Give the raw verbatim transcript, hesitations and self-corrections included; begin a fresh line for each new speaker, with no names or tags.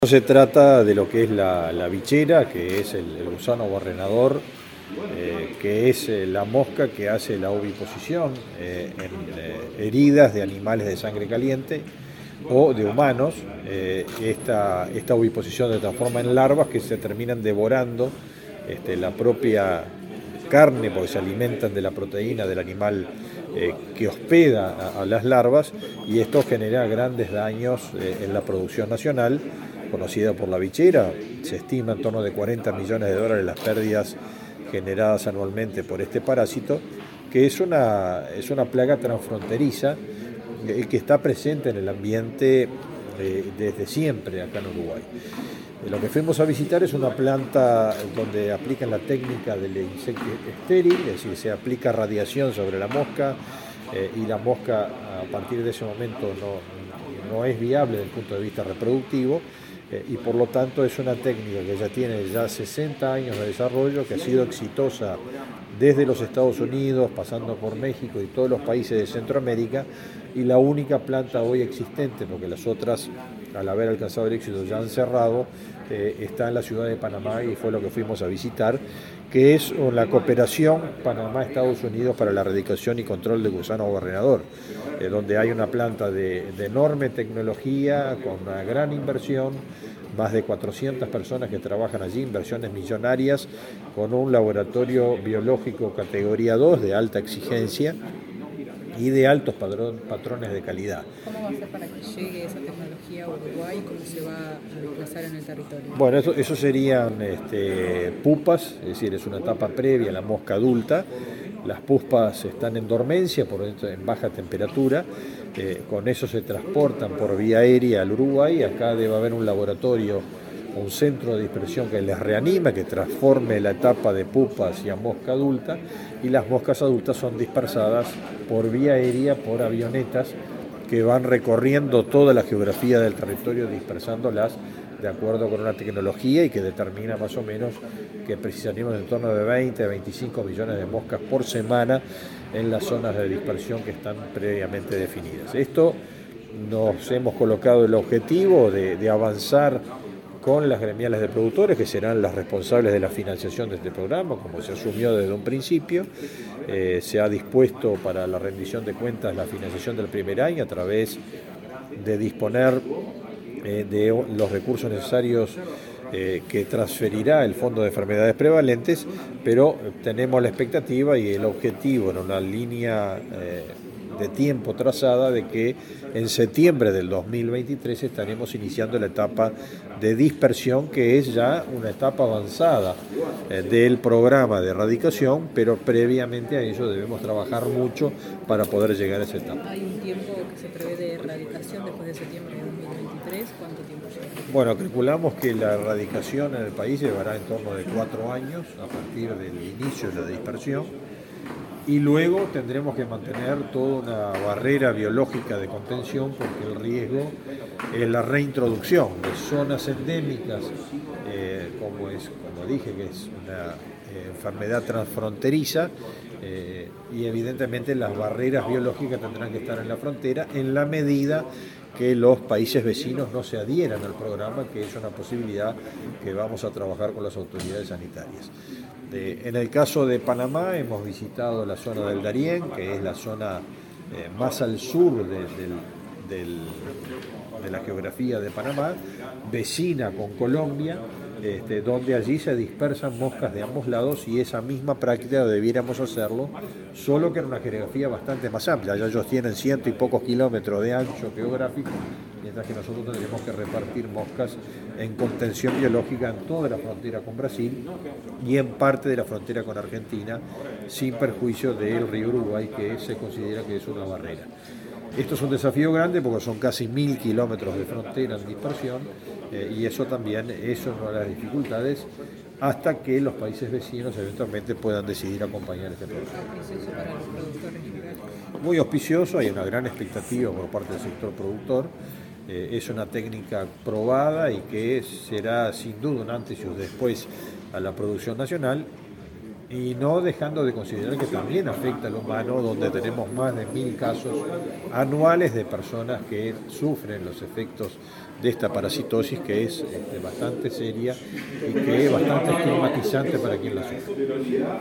Se trata de lo que es la, la bichera, que es el, el gusano barrenador, eh, que es eh, la mosca que hace la oviposición eh, en eh, heridas de animales de sangre caliente o de humanos. Eh, esta, esta oviposición se transforma en larvas que se terminan devorando este, la propia carne, porque se alimentan de la proteína del animal eh, que hospeda a, a las larvas, y esto genera grandes daños eh, en la producción nacional, conocida por la bichera. Se estima en torno de cuarenta millones de dólares las pérdidas generadas anualmente por este parásito, que es una, es una plaga transfronteriza eh, que está presente en el ambiente eh, desde siempre acá en Uruguay. Eh, lo que fuimos a visitar es una planta donde aplican la técnica del insecto estéril, es decir, se aplica radiación sobre la mosca eh, y la mosca a partir de ese momento no, no es viable desde el punto de vista reproductivo. Eh, y por lo tanto es una técnica que ya tiene ya sesenta años de desarrollo, que ha sido exitosa desde los Estados Unidos, pasando por México y todos los países de Centroamérica, y la única planta hoy existente, porque las otras, al haber alcanzado el éxito, ya han cerrado, eh, está en la ciudad de Panamá, y fue lo que fuimos a visitar, que es la cooperación Panamá-Estados Unidos para la erradicación y control del gusano barrenador, eh, donde hay una planta de, de enorme tecnología, con una gran inversión, más de cuatrocientas personas que trabajan allí, inversiones millonarias, con un laboratorio biológico categoría dos de alta exigencia y de altos padrón, patrones de calidad.
¿Cómo va a ser para que llegue esa tecnología a Uruguay y cómo se va a desplazar en el territorio?
Bueno, eso, eso serían este, pupas, es decir, es una etapa previa a la mosca adulta. Las pupas están en dormencia, por dentro, en baja temperatura. Eh, con eso se transportan por vía aérea al Uruguay. Acá debe haber un laboratorio, un centro de dispersión que les reanima, que transforme la etapa de pupa hacia mosca adulta, y las moscas adultas son dispersadas por vía aérea, por avionetas que van recorriendo toda la geografía del territorio, dispersándolas de acuerdo con una tecnología y que determina más o menos que precisaremos en torno de veinte a veinticinco millones de moscas por semana en las zonas de dispersión que están previamente definidas. Esto nos hemos colocado el objetivo de, de avanzar con las gremiales de productores, que serán las responsables de la financiación de este programa, como se asumió desde un principio. Eh, se ha dispuesto para la rendición de cuentas la financiación del primer año a través de disponer eh, de los recursos necesarios eh, que transferirá el Fondo de Enfermedades Prevalentes, pero tenemos la expectativa y el objetivo en una línea eh, de tiempo trazada de que en septiembre del dos mil veintitrés estaremos iniciando la etapa de dispersión, que es ya una etapa avanzada eh, del programa de erradicación, pero previamente a ello debemos trabajar mucho para poder llegar a esa etapa.
¿Hay un tiempo que se prevé de erradicación después de septiembre de dos mil veintitrés? ¿Cuánto tiempo lleva?
Bueno, calculamos que la erradicación en el país llevará en torno de cuatro años a partir del inicio de la dispersión. Y luego tendremos que mantener toda una barrera biológica de contención, porque el riesgo es la reintroducción de zonas endémicas, eh, como, es, como dije, que es una eh, enfermedad transfronteriza, eh, y evidentemente las barreras biológicas tendrán que estar en la frontera en la medida que los países vecinos no se adhieran al programa, que es una posibilidad que vamos a trabajar con las autoridades sanitarias. Eh, en el caso de Panamá hemos visitado la zona del Darién, que es la zona eh, más al sur de, del, del, de la geografía de Panamá, vecina con Colombia, este, donde allí se dispersan moscas de ambos lados, y esa misma práctica debiéramos hacerlo, solo que en una geografía bastante más amplia. Ya ellos tienen ciento y pocos kilómetros de ancho geográfico, mientras que nosotros tendremos que repartir moscas en contención biológica en toda la frontera con Brasil y en parte de la frontera con Argentina, sin perjuicio del río Uruguay, que se considera que es una barrera. Esto es un desafío grande porque son casi mil kilómetros de frontera en dispersión, eh, y eso también es una de las dificultades, hasta que los países vecinos eventualmente puedan decidir acompañar este programa.
¿Auspicioso para los productores?
Muy auspicioso, hay una gran expectativa por parte del sector productor. Eh, es una técnica probada y que será sin duda un antes y un después a la producción nacional. y no dejando de considerar que también afecta al humano, donde tenemos más de mil casos anuales de personas que sufren los efectos de esta parasitosis, que es este, bastante seria y que es bastante estigmatizante para quien la sufre.